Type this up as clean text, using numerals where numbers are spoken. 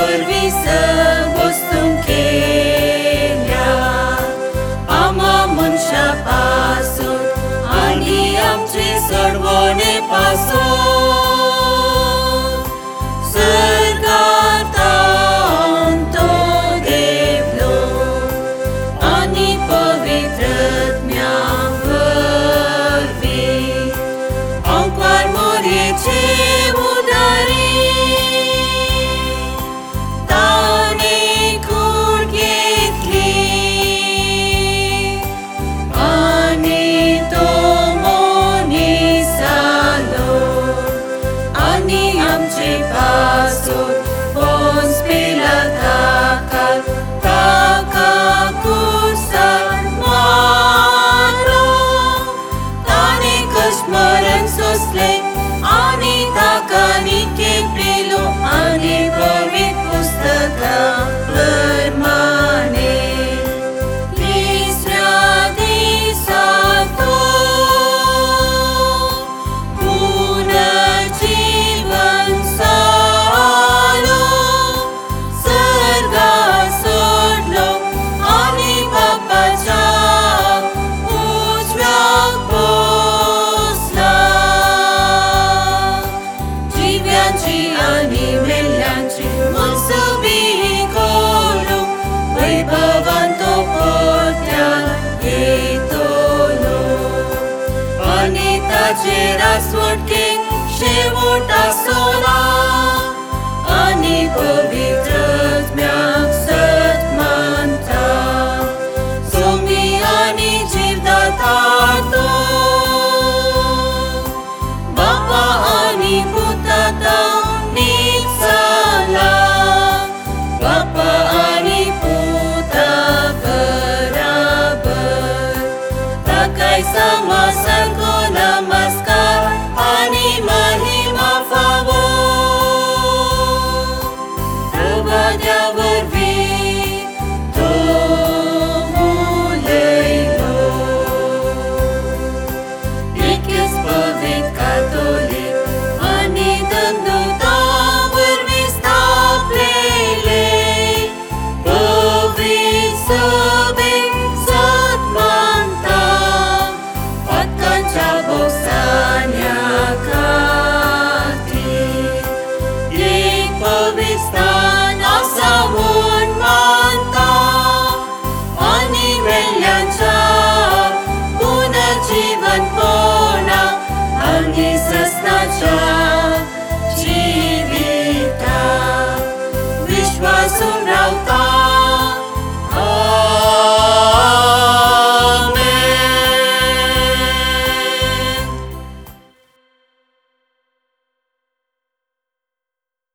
vorbi să bostum chelia. Amamon shapasut, ani amche sarvone pasut. Sargatanto devlo, ani pavitrat mea vorbi. Anquar morie ce udari, tane curghetli, ani tomoni salo, ani amce pasut, pons pela takal, taka kursar maro, tane kashmaran sosle, ani takani kepilu, ani pavit pustaka vermane. Lisra disato, puna jivan salo, sarga sodlo, ani papacha, ujvya posla. Jivyanchi ani melyanchi, mulsubikolu, vaibhavanto potyan etolo. Ani tajera swatke, shevota sola, ani pavitrat myak sat manta. Somi ani jivdatato, Bapa ani putata nitsala, Bapa ani puta berabar. Takai sama sargo namaskar, ani mahima favor. Tăvădea vorbi, Domnului-lo. Ikes păvit catolic, ani dându-ta vorbi staplele. Păvit săbic săt manta, patkancea boxania cati. Ik păvit stana samun manta, ani melyancea, puna jivan pona, ani sasnacha jivita. Vishwasum rauta